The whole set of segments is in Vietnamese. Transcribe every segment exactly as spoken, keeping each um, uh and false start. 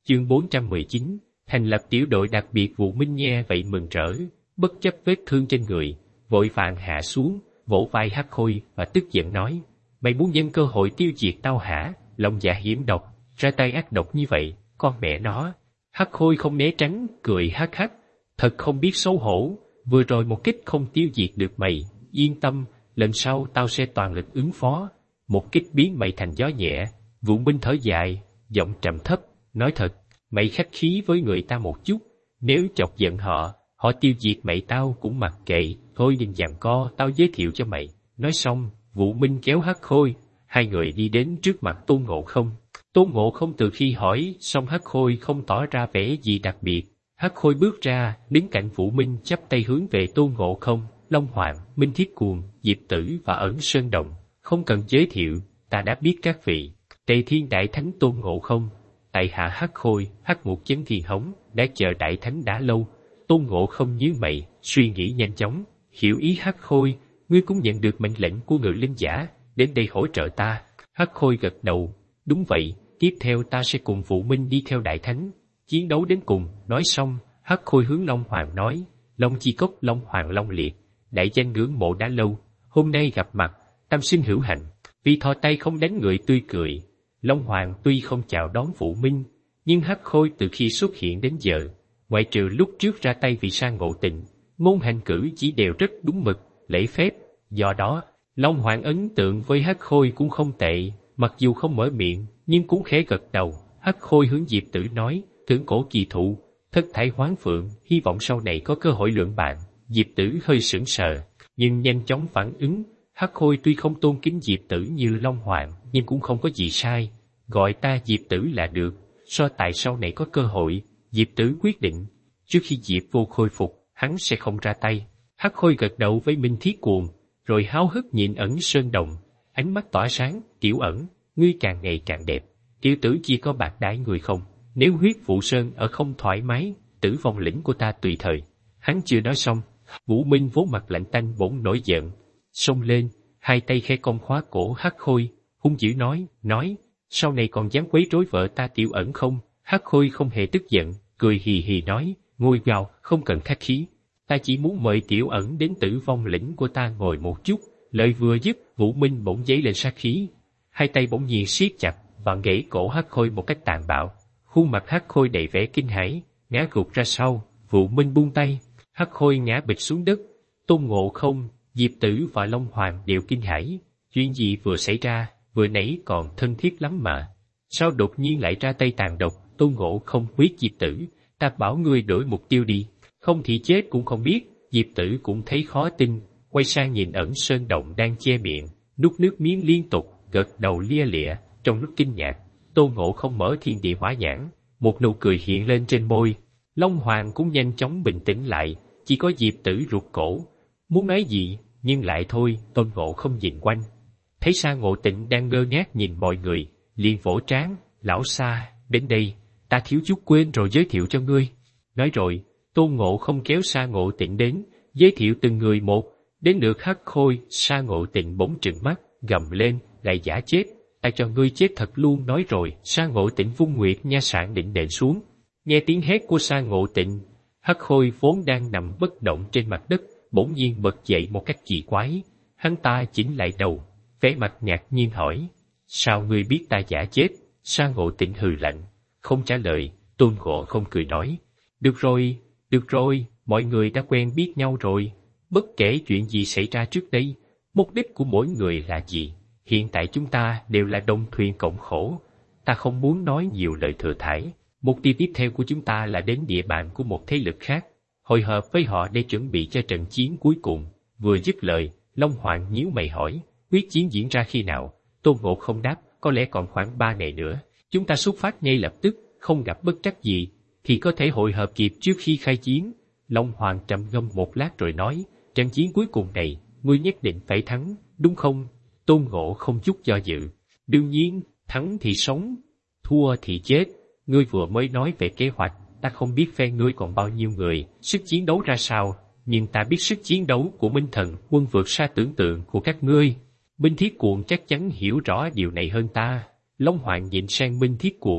Chương bốn trăm mười chín, thành lập tiểu đội đặc biệt. Vũ Minh nghe vậy mừng rỡ, bất chấp vết thương trên người, vội vàng hạ xuống, vỗ vai Hắc Khôi và tức giận nói: Mày muốn nhân cơ hội tiêu diệt tao hả? Lòng dạ hiểm độc, ra tay ác độc như vậy, con mẹ nó. Hắc Khôi không né tránh, cười hắc hắc, thật không biết xấu hổ, vừa rồi một kích không tiêu diệt được mày, yên tâm, lần sau tao sẽ toàn lực ứng phó, một kích biến mày thành gió nhẹ. Vũ Minh thở dài, giọng trầm thấp, nói thật, mày khách khí với người ta một chút, nếu chọc giận họ, họ tiêu diệt mày tao cũng mặc kệ, thôi đừng giằng co, tao giới thiệu cho mày. Nói xong, Vũ Minh kéo Hắc Khôi, hai người đi đến trước mặt Tôn Ngộ Không. Tôn Ngộ Không từ khi hỏi xong Hắc Khôi không tỏ ra vẻ gì đặc biệt. Hắc Khôi bước ra, đứng cạnh Vũ Minh chắp tay hướng về Tôn Ngộ Không, Long Hoàng, Minh Thiết Cuồng, Diệp Tử và Ẩn Sơn Đồng. Không cần giới thiệu, ta đã biết các vị. Tề Thiên Đại Thánh Tôn Ngộ Không, tại hạ Hắc Khôi, Hắc Ngục Chấn Thiên Hống, đã chờ Đại Thánh đã lâu. Tôn Ngộ Không nhíu mày, suy nghĩ nhanh chóng, hiểu ý Hắc Khôi, ngươi cũng nhận được mệnh lệnh của Ngự Linh Giả, đến đây hỗ trợ ta. Hắc Khôi gật đầu, đúng vậy, tiếp theo ta sẽ cùng Vũ Minh đi theo Đại Thánh, chiến đấu đến cùng. Nói xong, Hắc Khôi hướng Long Hoàng nói: Long Chi Cốc Long Hoàng Long Liệt, đại danh ngưỡng mộ đã lâu, hôm nay gặp mặt, tam sinh hữu hạnh. Vì thò tay không đánh người tươi cười, Long Hoàng tuy không chào đón Vũ Minh, nhưng Hắc Khôi từ khi xuất hiện đến giờ, ngoại trừ lúc trước ra tay vì Sa Ngộ Tịnh, ngôn hành cử chỉ đều rất đúng mực, lễ phép. Do đó, Long Hoàng ấn tượng với Hắc Khôi cũng không tệ, mặc dù không mở miệng, nhưng cũng khẽ gật đầu. Hắc Khôi hướng Diệp Tử nói: Thượng cổ kỳ thụ, thất thải hoán phượng, hy vọng sau này có cơ hội luận bàn. Diệp Tử hơi sững sờ, nhưng nhanh chóng phản ứng. Hắc Khôi tuy không tôn kính Diệp Tử như Long Hoàng, nhưng cũng không có gì sai, gọi ta Diệp Tử là được. So tại sau này có cơ hội, Diệp Tử quyết định, trước khi Diệp Vô khôi phục, hắn sẽ không ra tay. Hắc Khôi gật đầu với Minh Thiết Cuồng, rồi háo hức nhìn Ẩn Sơn Đồng, ánh mắt tỏa sáng: Tiểu Ẩn, ngươi càng ngày càng đẹp, tiểu tử chỉ có bạc đãi người không? Nếu huyết vụ sơn ở không thoải mái, Tử Vong lĩnh của ta tùy thời. Hắn chưa nói xong, Vũ Minh vốn mặt lạnh tanh bỗng nổi giận, xông lên, hai tay khẽ cong khóa cổ Hắc Khôi, hung dữ nói: nói, sau này còn dám quấy rối vợ ta Tiểu Ẩn không? Hắc Khôi không hề tức giận, cười hì hì nói: ngồi vào, không cần khách khí, ta chỉ muốn mời Tiểu Ẩn đến Tử Vong lĩnh của ta ngồi một chút. Lời vừa dứt, Vũ Minh bỗng dấy lên sát khí, hai tay bỗng nhiên siết chặt và gãy cổ Hắc Khôi một cách tàn bạo. Khuôn mặt Hắc Khôi đầy vẻ kinh hãi, ngã gục ra sau. Vũ Minh buông tay, Hắc Khôi ngã bịch xuống đất. Tôn Ngộ Không, Diệp Tử và Long Hoàng đều kinh hãi, chuyện gì vừa xảy ra, vừa nãy còn thân thiết lắm mà, sao đột nhiên lại ra tay tàn độc? Tôn Ngộ Không quyết: Diệp Tử, ta bảo ngươi đổi mục tiêu đi, không thì chết cũng không biết. Diệp Tử cũng thấy khó tin, quay sang nhìn Ẩn Sơn Động đang che miệng, nuốt nước miếng liên tục, gật đầu lia lịa. Trong lúc kinh ngạc, Tôn Ngộ Không mở thiên địa hỏa nhãn, một nụ cười hiện lên trên môi. Long Hoàng cũng nhanh chóng bình tĩnh lại, chỉ có Diệp Tử rụt cổ, muốn nói gì, nhưng lại thôi. Tôn Ngộ Không nhìn quanh, thấy Sa Ngộ Tịnh đang ngơ ngác nhìn mọi người, liền vỗ trán: lão Sa, đến đây, ta thiếu chút quên rồi giới thiệu cho ngươi. Nói rồi, Tôn Ngộ Không kéo Sa Ngộ Tịnh đến, giới thiệu từng người một. Đến lượt Hắc Khôi, Sa Ngộ Tịnh bỗng trừng mắt, gầm lên: lại giả chết, ta cho ngươi chết thật luôn. Nói rồi, Sa Ngộ Tịnh vung nguyệt nha sạn định đệm xuống. Nghe tiếng hét của Sa Ngộ Tịnh, Hắc Khôi vốn đang nằm bất động trên mặt đất, bỗng nhiên bật dậy một cách kỳ quái. Hắn ta chỉnh lại đầu, vẻ mặt ngạc nhiên hỏi: sao ngươi biết ta giả chết? Sa Ngộ Tịnh hừ lạnh, không trả lời. Tôn Ngộ Không cười nói: được rồi, được rồi, mọi người đã quen biết nhau rồi. Bất kể chuyện gì xảy ra trước đây, mục đích của mỗi người là gì, hiện tại chúng ta đều là đồng thuyền cộng khổ. Ta không muốn nói nhiều lời thừa thãi. Mục tiêu tiếp theo của chúng ta là đến địa bàn của một thế lực khác, hội hợp với họ để chuẩn bị cho trận chiến cuối cùng. Vừa dứt lời, Long Hoàng nhíu mày hỏi: quyết chiến diễn ra khi nào? Tôn Ngộ Không đáp: có lẽ còn khoảng ba ngày nữa. Chúng ta xuất phát ngay lập tức, không gặp bất trắc gì thì có thể hội hợp kịp trước khi khai chiến. Long Hoàng trầm ngâm một lát rồi nói: trận chiến cuối cùng này, ngươi nhất định phải thắng, đúng không? Tôn Ngộ Không chút do dự: đương nhiên, thắng thì sống, thua thì chết. Ngươi vừa mới nói về kế hoạch, ta không biết phe ngươi còn bao nhiêu người, sức chiến đấu ra sao, nhưng ta biết sức chiến đấu của Minh Thần Quân vượt xa tưởng tượng của các ngươi. Minh Thiết Cuồng chắc chắn hiểu rõ điều này hơn ta. Long Hoàng nhìn sang Minh Thiết Cuồng,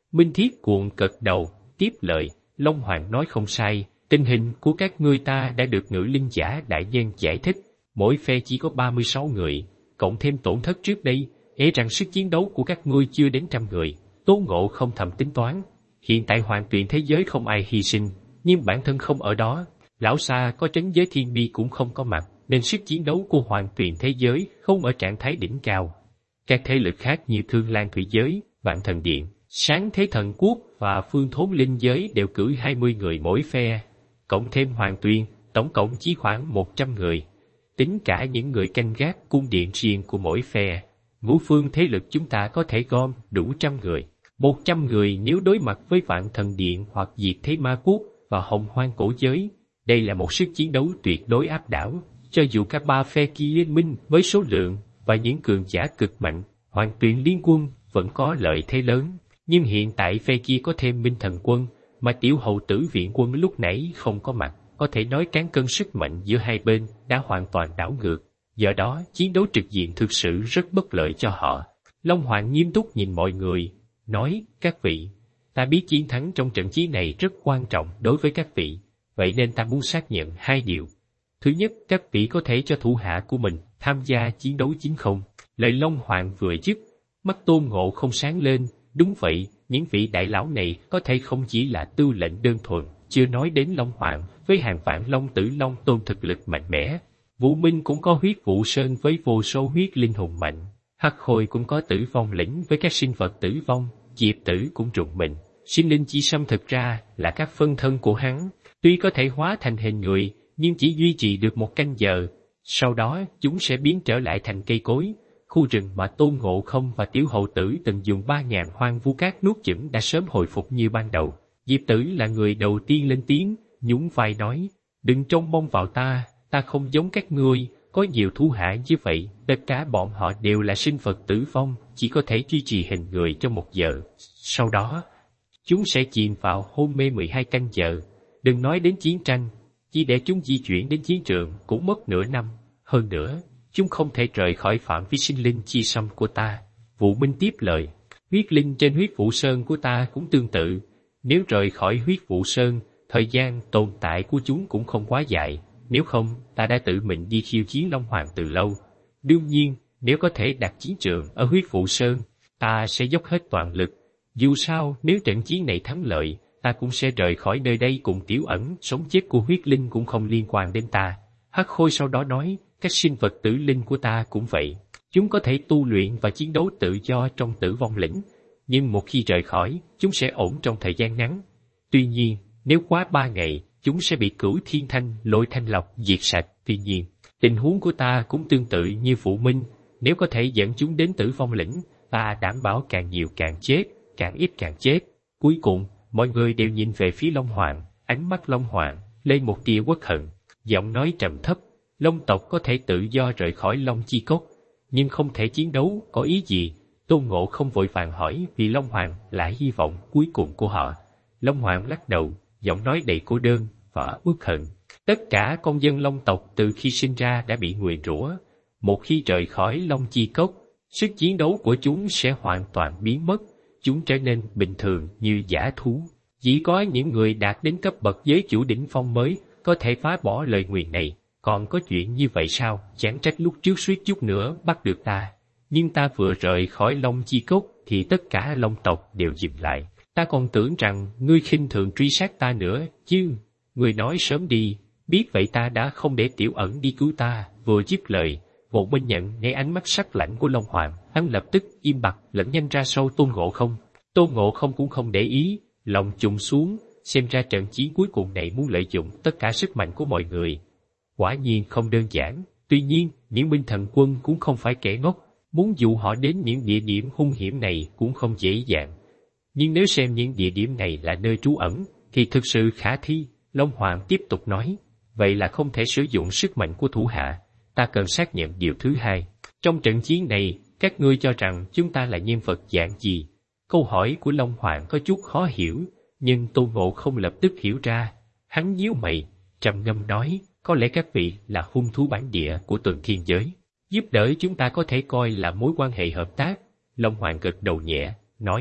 Minh Thiết cuộn cật đầu, tiếp lời, Long Hoàng nói không sai, tình hình của các ngươi ta đã được Ngự Linh Giả đại nhân giải thích, mỗi phe chỉ có ba mươi sáu người, cộng thêm tổn thất trước đây, e rằng sức chiến đấu của các ngươi chưa đến trăm người. Tôn Ngộ không thầm tính toán, hiện tại Hoàng Tuyền thế giới không ai hy sinh, nhưng bản thân không ở đó, lão xa có trấn giới thiên bi cũng không có mặt, nên sức chiến đấu của Hoàng Tuyền thế giới không ở trạng thái đỉnh cao. Các thế lực khác như Thương Lan Thủy giới, Vạn Thần Điện, Sáng Thế Thần Quốc và Phương Thốn Linh giới đều cử hai mươi người mỗi phe, cộng thêm Hoàng Tuyền, tổng cộng chỉ khoảng một trăm người. Tính cả những người canh gác cung điện riêng của mỗi phe, ngũ phương thế lực chúng ta có thể gom đủ trăm người. Một trăm người nếu đối mặt với Vạn Thần Điện hoặc Diệt Thế Ma Quốc và Hồng Hoang Cổ giới, đây là một sức chiến đấu tuyệt đối áp đảo. Cho dù các ba phe kia liên minh với số lượng và những cường giả cực mạnh, Hoàng Tuyền liên quân vẫn có lợi thế lớn. Nhưng hiện tại phe kia có thêm Minh Thần quân, mà Tiểu Hầu Tử viện quân lúc nãy không có mặt, có thể nói cán cân sức mạnh giữa hai bên đã hoàn toàn đảo ngược. Do đó, chiến đấu trực diện thực sự rất bất lợi cho họ. Long Hoàng nghiêm túc nhìn mọi người, nói, các vị, ta biết chiến thắng trong trận chiến này rất quan trọng đối với các vị, vậy nên ta muốn xác nhận hai điều. Thứ nhất, các vị có thể cho thủ hạ của mình tham gia chiến đấu chính không? Lời Long Hoàng vừa dứt, mắt Tôn Ngộ không sáng lên, đúng vậy, những vị đại lão này có thể không chỉ là tư lệnh đơn thuần, chưa nói đến Long Hoàng với hàng vạn Long Tử Long Tôn thực lực mạnh mẽ. Vũ Minh cũng có huyết vụ sơn với vô số huyết linh hùng mạnh, Hắc Khôi cũng có tử vong lĩnh với các sinh vật tử vong, Diệp Tử cũng rụng mình. Sinh linh chi sâm thực ra là các phân thân của hắn, tuy có thể hóa thành hình người, nhưng chỉ duy trì được một canh giờ, sau đó chúng sẽ biến trở lại thành cây cối. Khu rừng mà Tôn Ngộ không và Tiểu Hầu Tử từng dùng ba ngàn hoang vu cát nuốt chửng đã sớm hồi phục như ban đầu. Diệp Tử là người đầu tiên lên tiếng, nhún vai nói, đừng trông mong vào ta, ta không giống các ngươi, có nhiều thú hạ như vậy, tất cả bọn họ đều là sinh vật tử vong, chỉ có thể duy trì hình người trong một giờ. Sau đó, chúng sẽ chìm vào hôn mê mười hai canh giờ. Đừng nói đến chiến tranh, chỉ để chúng di chuyển đến chiến trường cũng mất nửa năm. Hơn nữa, chúng không thể rời khỏi phạm vi sinh linh chi xâm của ta. Vũ Minh tiếp lời, huyết linh trên huyết vụ sơn của ta cũng tương tự. Nếu rời khỏi huyết vụ sơn, thời gian tồn tại của chúng cũng không quá dài. Nếu không, ta đã tự mình đi khiêu chiến Long Hoàng từ lâu. Đương nhiên, nếu có thể đặt chiến trường ở huyết vụ sơn, ta sẽ dốc hết toàn lực. Dù sao, nếu trận chiến này thắng lợi, ta cũng sẽ rời khỏi nơi đây cùng Tiểu Ẩn, sống chết của huyết linh cũng không liên quan đến ta. Hắc Khôi sau đó nói, các sinh vật tử linh của ta cũng vậy. Chúng có thể tu luyện và chiến đấu tự do trong tử vong lĩnh, nhưng một khi rời khỏi, chúng sẽ ổn trong thời gian ngắn. Tuy nhiên, nếu quá ba ngày, chúng sẽ bị Cửu Thiên Thanh, Lôi Thanh Lọc diệt sạch. Tuy nhiên, tình huống của ta cũng tương tự như Vũ Minh, nếu có thể dẫn chúng đến tử vong lĩnh, ta đảm bảo càng nhiều càng chết, càng ít càng chết. Cuối cùng, mọi người đều nhìn về phía Long Hoàng, ánh mắt Long Hoàng lên một tia uất hận, giọng nói trầm thấp, Long tộc có thể tự do rời khỏi Long Chi Cốc, nhưng không thể chiến đấu, có ý gì? Tôn Ngộ không vội vàng hỏi vì Long Hoàng là hy vọng cuối cùng của họ. Long Hoàng lắc đầu, giọng nói đầy cô đơn và uất hận. Tất cả con dân Long tộc từ khi sinh ra đã bị nguyền rủa. Một khi rời khỏi Long Chi Cốc, sức chiến đấu của chúng sẽ hoàn toàn biến mất. Chúng trở nên bình thường như dã thú. Chỉ có những người đạt đến cấp bậc giới chủ đỉnh phong mới có thể phá bỏ lời nguyền này. Còn có chuyện như vậy sao? Chẳng trách lúc trước suýt chút nữa bắt được ta. Nhưng ta vừa rời khỏi Long Chi Cốc thì tất cả Long tộc đều dừng lại. Ta còn tưởng rằng ngươi khinh thường truy sát ta nữa chứ. Ngươi nói sớm đi, biết vậy ta đã không để Tiểu Ẩn đi cứu ta. Vừa dứt lời, Vô Minh nhận ngay ánh mắt sắc lạnh của Long Hoàng, hắn lập tức im bặt lẫn nhanh ra sau Tôn Ngộ không. Tôn Ngộ không cũng không để ý, lòng trùng xuống, xem ra trận chiến cuối cùng này muốn lợi dụng tất cả sức mạnh của mọi người. Quả nhiên không đơn giản, tuy nhiên, những Minh Thần quân cũng không phải kẻ ngốc, muốn dụ họ đến những địa điểm hung hiểm này cũng không dễ dàng. Nhưng nếu xem những địa điểm này là nơi trú ẩn, thì thực sự khả thi. Long Hoàng tiếp tục nói, vậy là không thể sử dụng sức mạnh của thủ hạ, ta cần xác nhận điều thứ hai. Trong trận chiến này, các ngươi cho rằng chúng ta là nhân vật dạng gì? Câu hỏi của Long Hoàng có chút khó hiểu, nhưng Tôn Ngộ không lập tức hiểu ra. Hắn nhíu mày, trầm ngâm nói, có lẽ các vị là hung thú bản địa của Tuần Thiên giới. Giúp đỡ chúng ta có thể coi là mối quan hệ hợp tác. Long Hoàng gật đầu nhẹ, nói,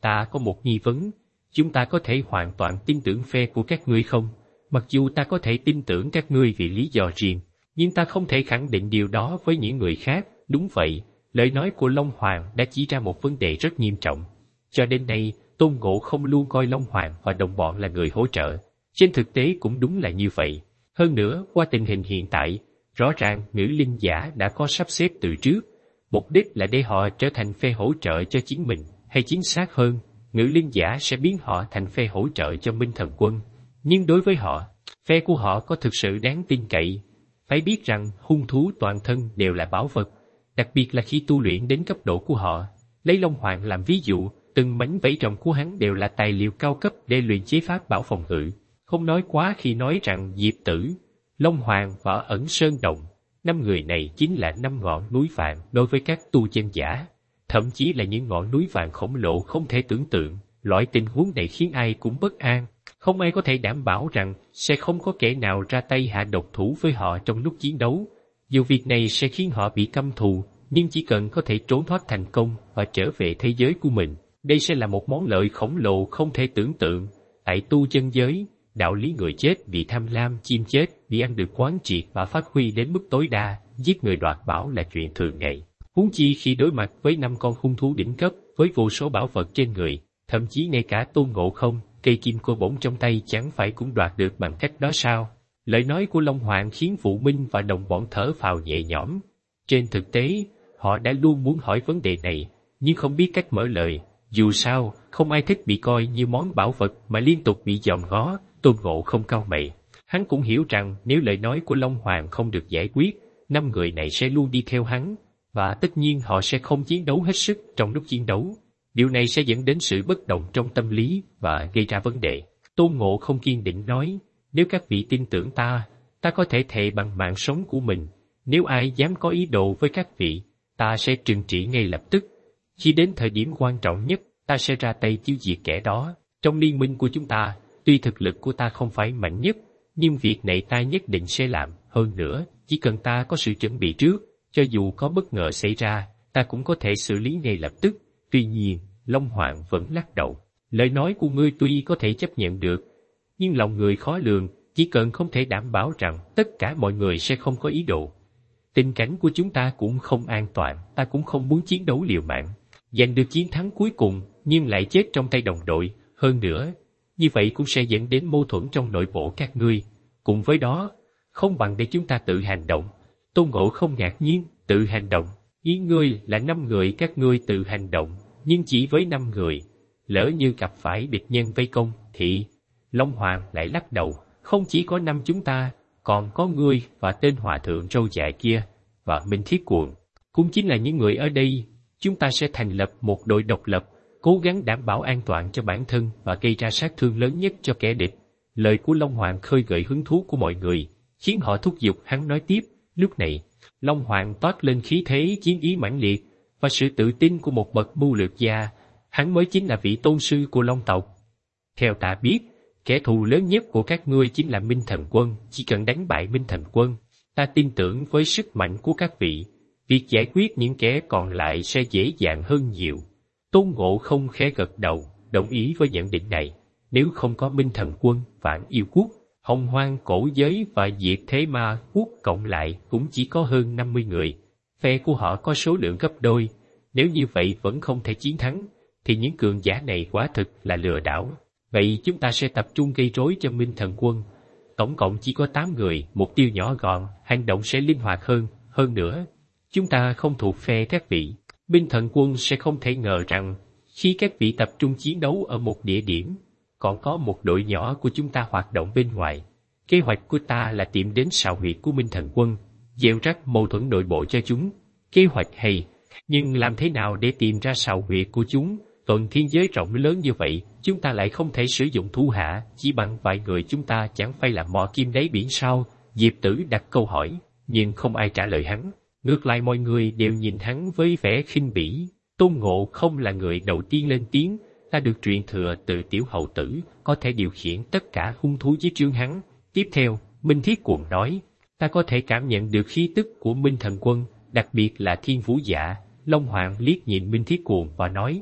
ta có một nghi vấn, chúng ta có thể hoàn toàn tin tưởng phe của các ngươi không? Mặc dù ta có thể tin tưởng các ngươi vì lý do riêng, nhưng ta không thể khẳng định điều đó với những người khác. Đúng vậy, lời nói của Long Hoàng đã chỉ ra một vấn đề rất nghiêm trọng. Cho đến nay, Tôn Ngộ không luôn coi Long Hoàng và đồng bọn là người hỗ trợ. Trên thực tế cũng đúng là như vậy. Hơn nữa, qua tình hình hiện tại, rõ ràng Ngữ Linh Giả đã có sắp xếp từ trước. Mục đích là để họ trở thành phe hỗ trợ cho chính mình, hay chính xác hơn, Ngữ Linh Giả sẽ biến họ thành phe hỗ trợ cho Minh Thần Quân. Nhưng đối với họ, phe của họ có thực sự đáng tin cậy. Phải biết rằng hung thú toàn thân đều là bảo vật, đặc biệt là khi tu luyện đến cấp độ của họ. Lấy Long Hoàng làm ví dụ, từng mảnh vảy rồng của hắn đều là tài liệu cao cấp để luyện chế pháp bảo phòng ngự. Không nói quá khi nói rằng Diệp Tử, Long Hoàng và Ẩn Sơn Động, năm người này chính là năm ngọn núi vàng đối với các tu chân giả. Thậm chí là những ngọn núi vàng khổng lồ không thể tưởng tượng. Loại tình huống này khiến ai cũng bất an. Không ai có thể đảm bảo rằng sẽ không có kẻ nào ra tay hạ độc thủ với họ trong lúc chiến đấu. Dù việc này sẽ khiến họ bị căm thù, nhưng chỉ cần có thể trốn thoát thành công và trở về thế giới của mình, đây sẽ là một món lợi khổng lồ không thể tưởng tượng. Tại tu chân giới, đạo lý người chết vì tham lam, chim chết vì ăn được quán triệt và phát huy đến mức tối đa, giết người đoạt bảo là chuyện thường ngày. Huống chi khi đối mặt với năm con hung thú đỉnh cấp với vô số bảo vật trên người, thậm chí ngay cả Tôn Ngộ Không, cây kim cô bổng trong tay chẳng phải cũng đoạt được bằng cách đó sao? Lời nói của Long Hoàng khiến Vũ Minh và đồng bọn thở phào nhẹ nhõm. Trên thực tế, họ đã luôn muốn hỏi vấn đề này, nhưng không biết cách mở lời. Dù sao, không ai thích bị coi như món bảo vật mà liên tục bị dòm ngó. Tôn Ngộ Không cau mày. Hắn cũng hiểu rằng nếu lời nói của Long Hoàng không được giải quyết, năm người này sẽ luôn đi theo hắn, và tất nhiên họ sẽ không chiến đấu hết sức trong lúc chiến đấu. Điều này sẽ dẫn đến sự bất động trong tâm lý và gây ra vấn đề. Tôn Ngộ Không kiên định nói, nếu các vị tin tưởng ta, ta có thể thề bằng mạng sống của mình. Nếu ai dám có ý đồ với các vị, ta sẽ trừng trị ngay lập tức. Khi đến thời điểm quan trọng nhất, ta sẽ ra tay tiêu diệt kẻ đó. Trong liên minh của chúng ta, tuy thực lực của ta không phải mạnh nhất, nhưng việc này ta nhất định sẽ làm. Hơn nữa, chỉ cần ta có sự chuẩn bị trước, cho dù có bất ngờ xảy ra, ta cũng có thể xử lý ngay lập tức. Tuy nhiên, Long Hoàng vẫn lắc đầu. Lời nói của ngươi tuy có thể chấp nhận được, nhưng lòng người khó lường, chỉ cần không thể đảm bảo rằng tất cả mọi người sẽ không có ý đồ. Tình cảnh của chúng ta cũng không an toàn, ta cũng không muốn chiến đấu liều mạng, giành được chiến thắng cuối cùng nhưng lại chết trong tay đồng đội. Hơn nữa, như vậy cũng sẽ dẫn đến mâu thuẫn trong nội bộ các ngươi. Cùng với đó, không bằng để chúng ta tự hành động. Tôn Ngộ không ngạc nhiên, tự hành động. Ý ngươi là năm người các ngươi tự hành động, nhưng chỉ với năm người. Lỡ như gặp phải địch nhân vây công, thì... Long Hoàng lại lắc đầu, không chỉ có năm chúng ta, còn có ngươi và tên hòa thượng râu dài kia, và Minh Thiết Cuồng. Cũng chính là những người ở đây, chúng ta sẽ thành lập một đội độc lập, cố gắng đảm bảo an toàn cho bản thân và gây ra sát thương lớn nhất cho kẻ địch. Lời của Long Hoàng khơi gợi hứng thú của mọi người, khiến họ thúc giục hắn nói tiếp. Lúc này, Long Hoàng toát lên khí thế chiến ý mãnh liệt, và sự tự tin của một bậc mưu lược gia. Hắn mới chính là vị tôn sư của Long tộc. Theo ta biết, kẻ thù lớn nhất của các ngươi chính là Minh Thần Quân. Chỉ cần đánh bại Minh Thần Quân, ta tin tưởng với sức mạnh của các vị, việc giải quyết những kẻ còn lại sẽ dễ dàng hơn nhiều. Tôn Ngộ không khẽ gật đầu, đồng ý với nhận định này. Nếu không có Minh Thần Quân, Vạn Yêu Quốc, Hồng Hoang Cổ Giới và Diệt Thế Ma Quốc cộng lại cũng chỉ có hơn năm mươi người. Phe của họ có số lượng gấp đôi. Nếu như vậy vẫn không thể chiến thắng, thì những cường giả này quả thực là lừa đảo. Vậy chúng ta sẽ tập trung gây rối cho Minh Thần Quân. Tổng cộng chỉ có tám người, mục tiêu nhỏ gọn, hành động sẽ linh hoạt hơn. Hơn nữa, chúng ta không thuộc phe các vị. Minh Thần Quân sẽ không thể ngờ rằng, khi các vị tập trung chiến đấu ở một địa điểm, còn có một đội nhỏ của chúng ta hoạt động bên ngoài. Kế hoạch của ta là tìm đến sào huyệt của Minh Thần Quân, gieo rắc mâu thuẫn nội bộ cho chúng. Kế hoạch hay, nhưng làm thế nào để tìm ra sào huyệt của chúng? Tuần thiên giới rộng lớn như vậy, chúng ta lại không thể sử dụng thu hạ, chỉ bằng vài người chúng ta chẳng phải là mò kim đáy biển sao? Diệp Tử đặt câu hỏi, nhưng không ai trả lời hắn. Ngược lại mọi người đều nhìn hắn với vẻ khinh bỉ. Tôn Ngộ không là người đầu tiên lên tiếng, ta được truyền thừa từ tiểu hậu tử, có thể điều khiển tất cả hung thú dưới trướng hắn. Tiếp theo, Minh Thiết Cuồng nói, ta có thể cảm nhận được khí tức của Minh Thần Quân, đặc biệt là Thiên Vũ Dạ. Long Hoàng liếc nhìn Minh Thiết Cuồng và nói,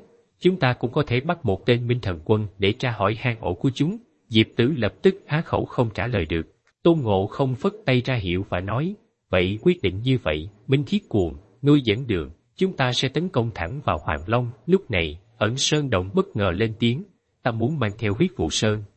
Chúng ta cũng có thể bắt một tên Minh Thần Quân để tra hỏi hang ổ của chúng. Diệp Tử lập tức há khẩu không trả lời được. Tôn Ngộ không phất tay ra hiệu và nói, vậy quyết định như vậy, Minh Thiết Cuồng, ngươi dẫn đường, chúng ta sẽ tấn công thẳng vào Hoàng Long. Lúc này, Ẩn Sơn Động bất ngờ lên tiếng, ta muốn mang theo Huyết Vụ Sơn,